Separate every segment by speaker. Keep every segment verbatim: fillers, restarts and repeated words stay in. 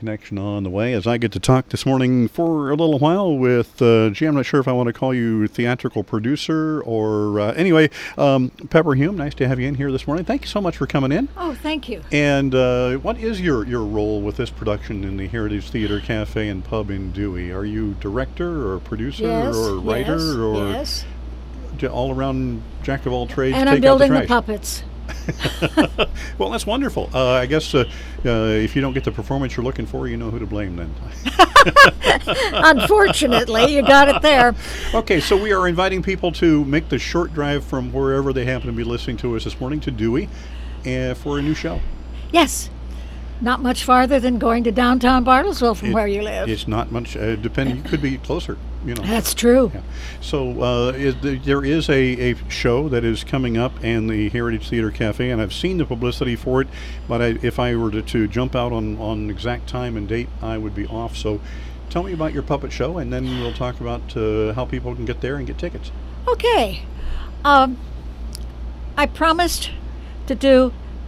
Speaker 1: connection on the way as I get to talk this morning for a little while with, uh, gee, I'm not sure if I want to call you theatrical producer or, uh, anyway, um, Pepper Hume, nice to have you in here this morning. Thank you so much for coming in.
Speaker 2: Oh, thank you.
Speaker 1: And uh, what is your, your role with this production in the Heritage Theater Cafe and Pub in Dewey? Are you director or producer
Speaker 2: yes,
Speaker 1: or writer
Speaker 2: yes,
Speaker 1: or
Speaker 2: yes.
Speaker 1: all around jack of all trades?
Speaker 2: And
Speaker 1: take
Speaker 2: I'm building
Speaker 1: out
Speaker 2: the,
Speaker 1: the
Speaker 2: puppets.
Speaker 1: Well, that's wonderful. Uh, I guess uh, uh, if you don't get the performance you're looking for, you know who to blame then.
Speaker 2: Unfortunately, you got it there.
Speaker 1: Okay, so we are inviting people to make the short drive from wherever they happen to be listening to us this morning to Dewey uh, for a new show.
Speaker 2: Yes. Not much farther than going to downtown Bartlesville from
Speaker 1: It,
Speaker 2: where you live.
Speaker 1: It's not much. Uh, depending, you could be closer. You know.
Speaker 2: That's true.
Speaker 1: Yeah. So uh, is the, there is a, a show that is coming up in the Heritage Theater Cafe, and I've seen the publicity for it, but I, if I were to, to jump out on, on exact time and date, I would be off. So tell me about your puppet show, and then we'll talk about uh, how people can get there and get tickets.
Speaker 2: Okay. Um, I promised to do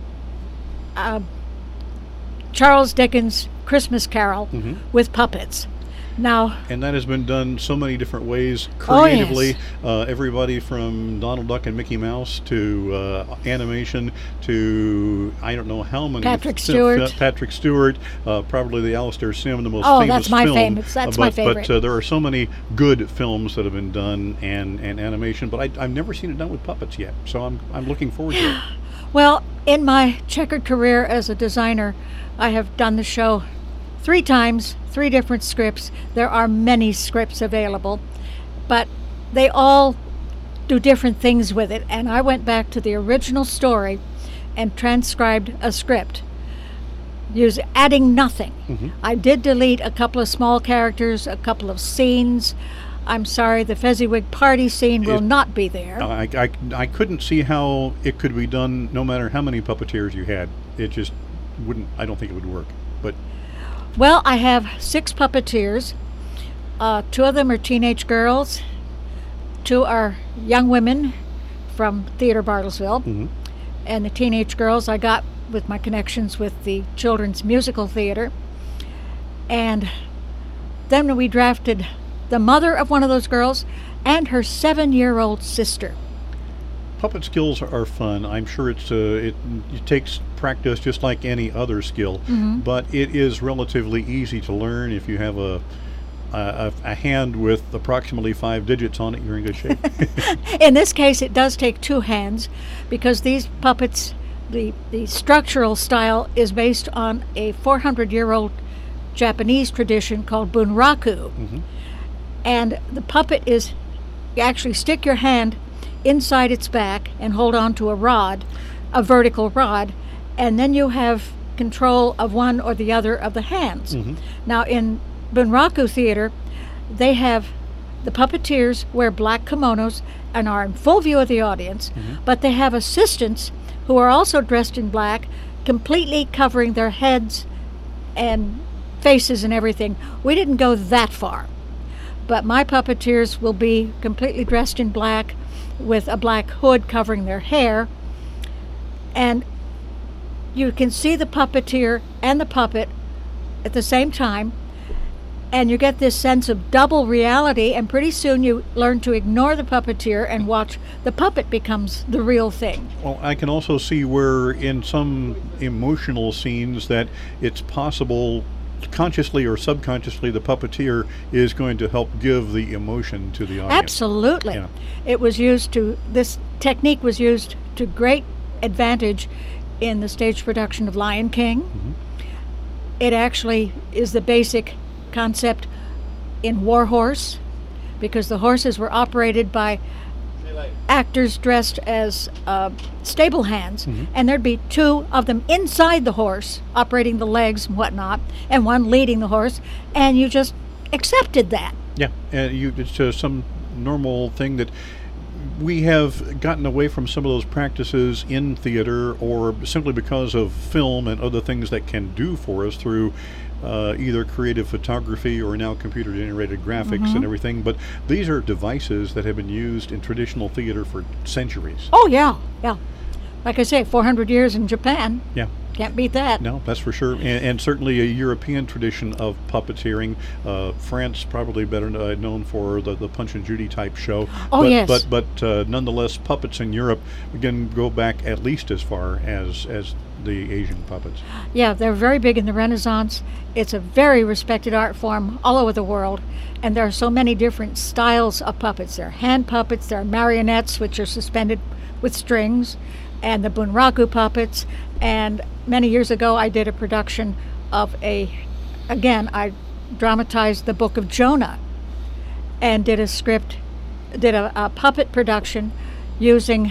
Speaker 2: uh, Charles Dickens' Christmas Carol
Speaker 1: Mm-hmm.
Speaker 2: with puppets. Now,
Speaker 1: and that has been done so many different ways
Speaker 2: Oh,
Speaker 1: creatively.
Speaker 2: yes.
Speaker 1: uh, everybody from Donald Duck and Mickey Mouse to uh, animation to I don't know how many.
Speaker 2: Patrick
Speaker 1: f-
Speaker 2: Stewart.
Speaker 1: f- Patrick Stewart, uh, probably the Alistair Sim, the most
Speaker 2: Oh,
Speaker 1: famous
Speaker 2: that's my
Speaker 1: film.
Speaker 2: famous- that's
Speaker 1: uh,
Speaker 2: my
Speaker 1: but,
Speaker 2: favorite.
Speaker 1: But uh, there are so many good films that have been done and, and animation, but I, I've never seen it done with puppets yet. So I'm I'm looking forward to it.
Speaker 2: well, in my checkered career as a designer, I have done the show three times, three different scripts. There are many scripts available, but they all do different things with it. And I went back to the original story and transcribed a script, use, adding nothing.
Speaker 1: Mm-hmm.
Speaker 2: I did delete a couple of small characters, a couple of scenes. I'm sorry, the Fezziwig party scene will
Speaker 1: It-
Speaker 2: not be there.
Speaker 1: I, I, I couldn't see how it could be done no matter how many puppeteers you had. It just wouldn't, I don't think it would work. But
Speaker 2: Well, I have six puppeteers. Uh, two of them are teenage girls. Two are young women from Theater Bartlesville.
Speaker 1: mhm.
Speaker 2: And the teenage girls I got with my connections with the Children's Musical Theater. And then we drafted the mother of one of those girls and her seven-year-old sister.
Speaker 1: Puppet skills are fun. I'm sure it's uh, it, it takes practice just like any other skill,
Speaker 2: Mhm.
Speaker 1: but it is relatively easy to learn if you have a a, a hand with approximately five digits on it. You're in good shape.
Speaker 2: In this case, it does take two hands because these puppets, the, the structural style is based on a four hundred year old Japanese tradition called bunraku.
Speaker 1: Mhm.
Speaker 2: And the puppet is, you actually stick your hand inside its back and hold on to a rod, a vertical rod, and then you have control of one or the other of the hands.
Speaker 1: Mhm.
Speaker 2: Now in Bunraku Theater, they have the puppeteers wear black kimonos and are in full view of the audience,
Speaker 1: Mhm.
Speaker 2: but they have assistants who are also dressed in black, completely covering their heads and faces and everything. We didn't go that far, but my puppeteers will be completely dressed in black with a black hood covering their hair, and you can see the puppeteer and the puppet at the same time, and you get this sense of double reality, and pretty soon you learn to ignore the puppeteer and watch the puppet becomes the real thing.
Speaker 1: Well, I can also see where in some emotional scenes that it's possible consciously or subconsciously the puppeteer is going to help give the emotion to the audience.
Speaker 2: Absolutely.
Speaker 1: Yeah.
Speaker 2: It was used to, this technique was used to great advantage in the stage production of Lion King.
Speaker 1: Mhm.
Speaker 2: It actually is the basic concept in War Horse, because the horses were operated by actors dressed as uh, stable hands,
Speaker 1: Mhm.
Speaker 2: and there'd be two of them inside the horse operating the legs and whatnot, and one leading the horse, and you just accepted that.
Speaker 1: Yeah, and you, it's uh, some normal thing that we have gotten away from some of those practices in theater, or simply because of film and other things that can do for us through uh, either creative photography or now computer generated graphics
Speaker 2: Mhm.
Speaker 1: and everything. But these are devices that have been used in traditional theater for centuries.
Speaker 2: Oh yeah, yeah. like I say, four hundred years in Japan.
Speaker 1: Yeah.
Speaker 2: Can't beat that.
Speaker 1: No, that's for sure, and, and certainly a European tradition of puppeteering. Uh, France probably better uh, known for the, the Punch and Judy type show.
Speaker 2: Oh,
Speaker 1: but,
Speaker 2: yes.
Speaker 1: But but uh, nonetheless, puppets in Europe again go back at least as far as as the Asian puppets.
Speaker 2: Yeah, they're very big in the Renaissance. It's a very respected art form all over the world, and there are so many different styles of puppets. There are hand puppets, there are marionettes, which are suspended with strings, and the bunraku puppets. And many years ago, I did a production of a, again, I dramatized the Book of Jonah and did a script, did a, a puppet production using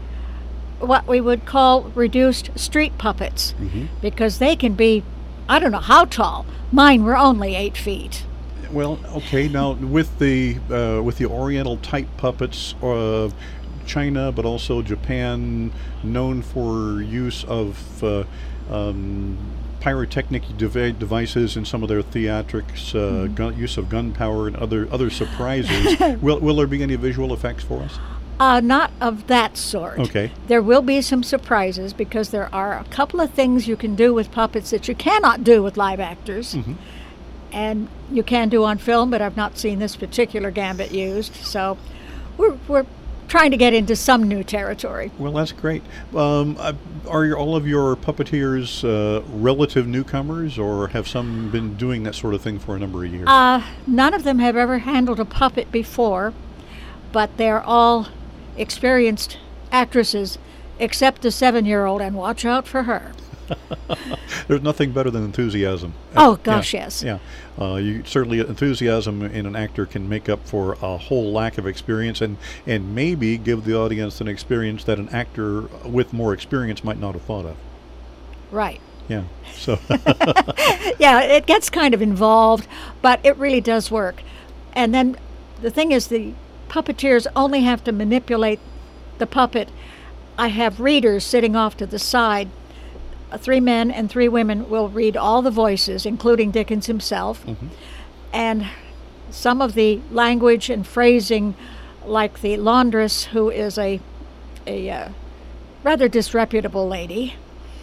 Speaker 2: what we would call reduced street puppets,
Speaker 1: Mm-hmm.
Speaker 2: because they can be, I don't know how tall. Mine were only eight feet.
Speaker 1: Well, okay. Now with the uh, with the Oriental type puppets, uh, China, but also Japan, known for use of uh, um, pyrotechnic devi- devices in some of their theatrics, uh,
Speaker 2: Mm-hmm.
Speaker 1: gun, use of gunpowder and other other surprises. will will there be any visual effects for us?
Speaker 2: Uh, not of that sort.
Speaker 1: Okay.
Speaker 2: There will be some surprises because there are a couple of things you can do with puppets that you cannot do with live actors.
Speaker 1: Mm-hmm.
Speaker 2: And you can do on film, but I've not seen this particular gambit used. So we're, we're trying to get into some new territory.
Speaker 1: Well, that's great. Um, uh, are your, all of your puppeteers uh, relative newcomers, or have some been doing that sort of thing for a number of years?
Speaker 2: Uh, none of them have ever handled a puppet before, but they're all experienced actresses, except the seven-year-old, and watch out for her.
Speaker 1: There's nothing better than enthusiasm.
Speaker 2: Oh, gosh,
Speaker 1: yeah,
Speaker 2: yes.
Speaker 1: Yeah. Uh, you certainly enthusiasm in an actor can make up for a whole lack of experience, and, and maybe give the audience an experience that an actor with more experience might not have thought of.
Speaker 2: Right.
Speaker 1: Yeah. So
Speaker 2: Yeah, it gets kind of involved, but it really does work. And then the thing is, the puppeteers only have to manipulate the puppet. I have readers sitting off to the side. Uh, Three men and three women will read all the voices, including Dickens himself.
Speaker 1: Mhm.
Speaker 2: And some of the language and phrasing, like the laundress, who is a, a uh, rather disreputable lady,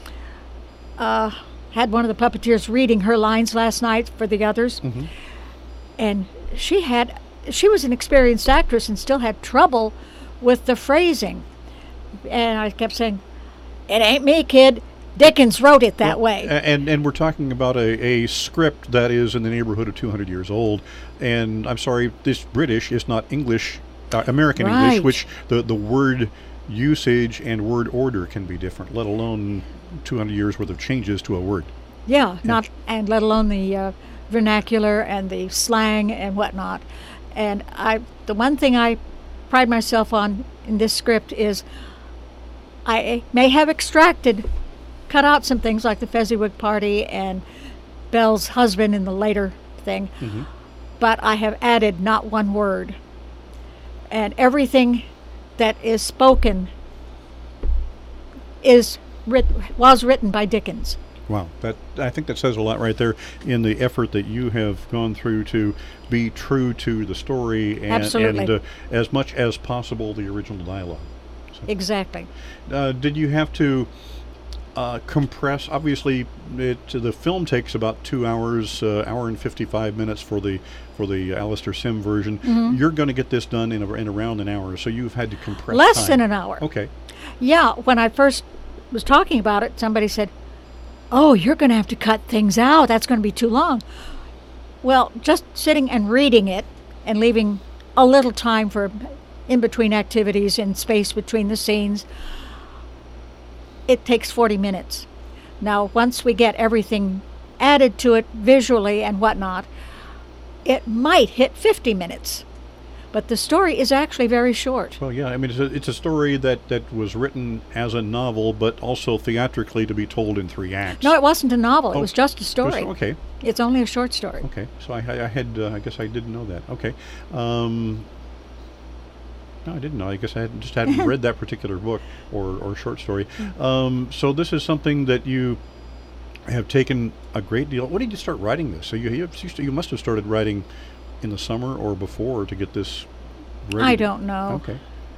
Speaker 2: uh, had one of the puppeteers reading her lines last night for the others.
Speaker 1: Mhm.
Speaker 2: And she had she was an experienced actress and still had trouble with the phrasing. And I kept saying, "It ain't me, kid. Dickens wrote it that
Speaker 1: Well,
Speaker 2: way."
Speaker 1: a- And and we're talking about a, a script that is in the neighborhood of two hundred years old. And I'm sorry, this British is not English, uh, American English,
Speaker 2: Right.
Speaker 1: which the, the word usage and word order can be different, let alone two hundred years worth of changes to a word.
Speaker 2: Yeah, not and let alone the uh, vernacular and the slang and whatnot. And I, the one thing I pride myself on in this script is I may have extracted, cut out some things like the Fezziwig party and Belle's husband in the later thing,
Speaker 1: Mhm.
Speaker 2: but I have added not one word. And everything that is spoken is writ- was written by Dickens.
Speaker 1: Wow, that I think that says a lot right there in the effort that you have gone through to be true to the story and,
Speaker 2: Absolutely.
Speaker 1: and uh, as much as possible the original dialogue. So,
Speaker 2: Exactly.
Speaker 1: uh, did you have to uh, compress? Obviously, it, the film takes about two hours, uh, hour and fifty-five minutes for the for the Alistair Sim version.
Speaker 2: Mhm.
Speaker 1: You're going to get this done in, a, in around an hour, so you've had to compress
Speaker 2: Less
Speaker 1: time.
Speaker 2: than an hour.
Speaker 1: Okay.
Speaker 2: Yeah, when I first was talking about it, somebody said, "Oh, you're going to have to cut things out. That's going to be too long." Well, just sitting and reading it and leaving a little time for in between activities and space between the scenes, it takes forty minutes. Now, once we get everything added to it visually and whatnot, it might hit fifty minutes. But the story is actually very short.
Speaker 1: Well, yeah, I mean, it's a, it's a story that, that was written as a novel, but also theatrically to be told in three acts.
Speaker 2: No, it wasn't a novel. It
Speaker 1: Oh,
Speaker 2: was just a
Speaker 1: It was-
Speaker 2: story.
Speaker 1: Okay,
Speaker 2: It's only a short story.
Speaker 1: okay. So I, I had, uh, I guess I didn't know that. Okay. Um, no, I didn't know. I guess I had, just hadn't read that particular book or, or short story. Um, so this is something that you have taken a great deal. When did you start writing this? So you you, you must have started writing in the summer or before to get this ready.
Speaker 2: I don't know.
Speaker 1: Okay.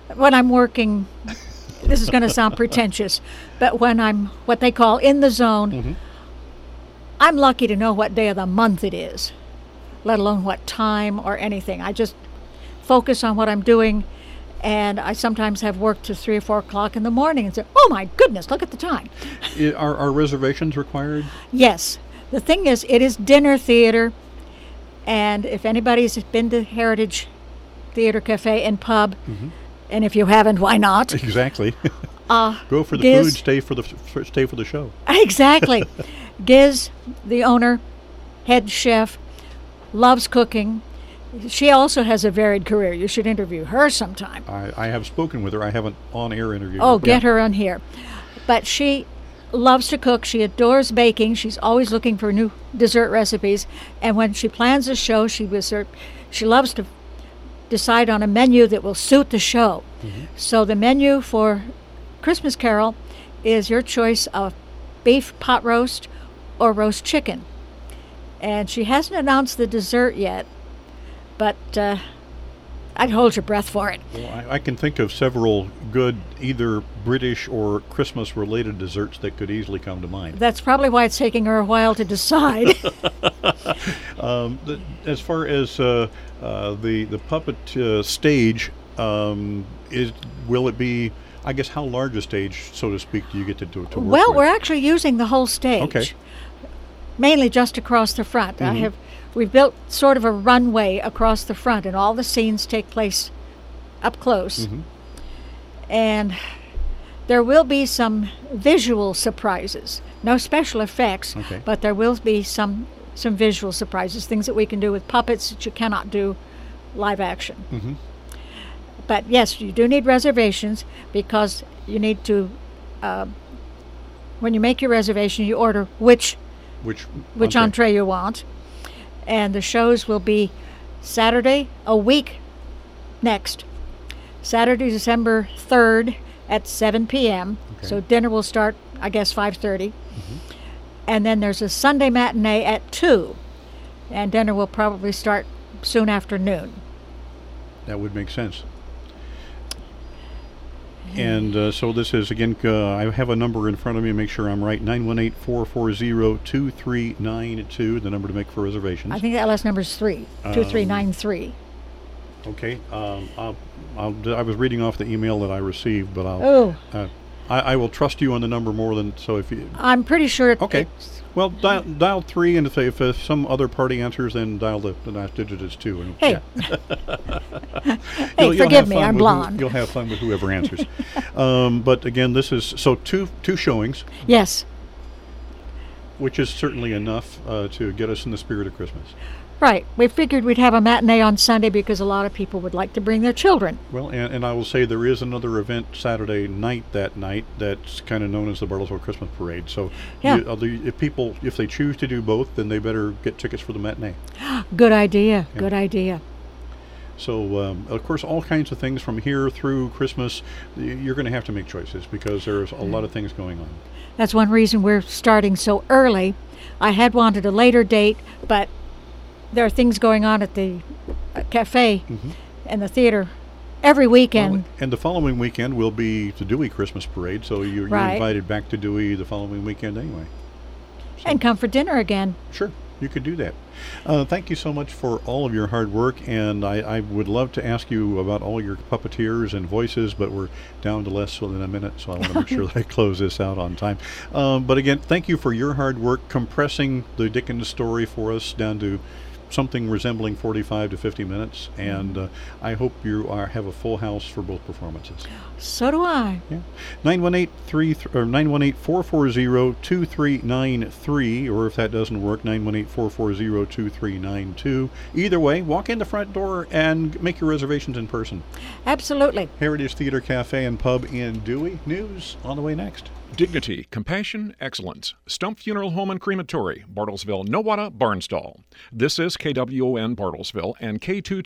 Speaker 2: when I'm working, this is going to sound pretentious, but when I'm what they call in the zone,
Speaker 1: Mm-hmm.
Speaker 2: I'm lucky to know what day of the month it is, let alone what time or anything. I just focus on what I'm doing, and I sometimes have work to three or four o'clock in the morning and say, oh my goodness, look at the time.
Speaker 1: I- Are, are reservations required?
Speaker 2: Yes. The thing is, it is dinner theater, and if anybody's been to Heritage Theater Cafe and Pub,
Speaker 1: Mm-hmm.
Speaker 2: and if you haven't, why not?
Speaker 1: Exactly.
Speaker 2: Uh,
Speaker 1: Go for the
Speaker 2: Giz-
Speaker 1: food, stay for the f- stay for the show.
Speaker 2: Exactly. Giz, the owner, head chef, loves cooking. She also has a varied career. You should interview her sometime.
Speaker 1: I, I have spoken with her. I haven't on-air interviewed
Speaker 2: Oh,
Speaker 1: her.
Speaker 2: get
Speaker 1: Yeah.
Speaker 2: her on here. But she loves to cook. She adores baking. She's always looking for new dessert recipes. And when she plans a show, she was her, she loves to decide on a menu that will suit the show.
Speaker 1: Mm-hmm.
Speaker 2: So the menu for Christmas Carol is your choice of beef pot roast or roast chicken. And she hasn't announced the dessert yet, but uh, I'd hold your breath for it.
Speaker 1: Well, I, I can think of several good either British or Christmas-related desserts that could easily come to mind.
Speaker 2: That's probably why it's taking her a while to decide.
Speaker 1: Um, the, as far as uh, uh, the the puppet uh, stage, um, is will it be? I guess how large a stage, so to speak, do you get to do to work
Speaker 2: Well,
Speaker 1: with?
Speaker 2: we're actually using the whole stage.
Speaker 1: Okay.
Speaker 2: Mainly just across the front. I
Speaker 1: Mhm.
Speaker 2: have we've built sort of a runway across the front, and all the scenes take place up close.
Speaker 1: Mhm.
Speaker 2: And there will be some visual surprises. No special effects,
Speaker 1: Okay.
Speaker 2: but there will be some some visual surprises, things that we can do with puppets that you cannot do live action.
Speaker 1: Mhm.
Speaker 2: But yes, you do need reservations because you need to, uh, when you make your reservation, you order which
Speaker 1: Which
Speaker 2: which
Speaker 1: entree?
Speaker 2: entree you want. And the shows will be Saturday, a week next, Saturday, December third at seven p.m.
Speaker 1: Okay.
Speaker 2: So dinner will start, I guess, five thirty. And then there's a Sunday matinee at two. And dinner will probably start soon after noon.
Speaker 1: That would make sense. And uh, so this is, again, uh, I have a number in front of me, make sure I'm right, nine one eight, four four zero, two three nine two, the number to make for reservations.
Speaker 2: I think that last number is three, two three nine three.
Speaker 1: Okay. Um, I'll, I'll, I was reading off the email that I received, but I'll,
Speaker 2: Oh,
Speaker 1: uh, I, I will trust you on the number more than, so if you,
Speaker 2: I'm pretty sure it,
Speaker 1: okay.
Speaker 2: it's
Speaker 1: Well, dial, dial three, and if, if uh, some other party answers, then dial the, the last digit is two. And,
Speaker 2: Hey.
Speaker 1: yeah.
Speaker 2: Hey,
Speaker 1: You'll- you'll
Speaker 2: forgive
Speaker 1: have
Speaker 2: me,
Speaker 1: fun
Speaker 2: I'm
Speaker 1: with who-
Speaker 2: blonde.
Speaker 1: You'll have fun with whoever answers. um, but again, this is, so two two showings,
Speaker 2: yes.
Speaker 1: which is certainly enough uh, to get us in the spirit of Christmas.
Speaker 2: Right. We figured we'd have a matinee on Sunday because a lot of people would like to bring their children.
Speaker 1: Well, and, and I will say there is another event Saturday night that night that's kind of known as the Bartlesville Christmas Parade. So
Speaker 2: Yeah.
Speaker 1: you, uh, the- if people, if they choose to do both, then they better get tickets for the matinee.
Speaker 2: Good idea.
Speaker 1: Yeah.
Speaker 2: Good idea.
Speaker 1: So, um, of course, all kinds of things from here through Christmas, y- you're going to have to make choices because there's a lot of things going on.
Speaker 2: That's one reason we're starting so early. I had wanted a later date, but there are things going on at the uh, cafe
Speaker 1: Mhm.
Speaker 2: and the theater every weekend.
Speaker 1: Well, and the following weekend will be the Dewey Christmas Parade, so you're, you're
Speaker 2: Right.
Speaker 1: invited back to Dewey the following weekend anyway.
Speaker 2: And come for dinner again.
Speaker 1: Sure, you could do that. Uh, thank you so much for all of your hard work, and I, I would love to ask you about all your puppeteers and voices, but we're down to less than a minute, so I want to make sure that I close this out on time. Um, but again, thank you for your hard work compressing the Dickens story for us down to something resembling forty-five to fifty minutes, and uh, I hope you are, have a full house for both performances.
Speaker 2: So do I.
Speaker 1: Yeah, nine one eight three or nine one eight four four zero two three nine three, or if that doesn't work, nine one eight four four zero two three nine two. Either way, walk in the front door and make your reservations in person.
Speaker 2: Absolutely.
Speaker 1: Heritage Theater Cafe and Pub in Dewey. News on the way next.
Speaker 3: Dignity, compassion, excellence. Stump Funeral Home and Crematory, Bartlesville, Nowata, Barnstall. This is K W O N Bartlesville and K two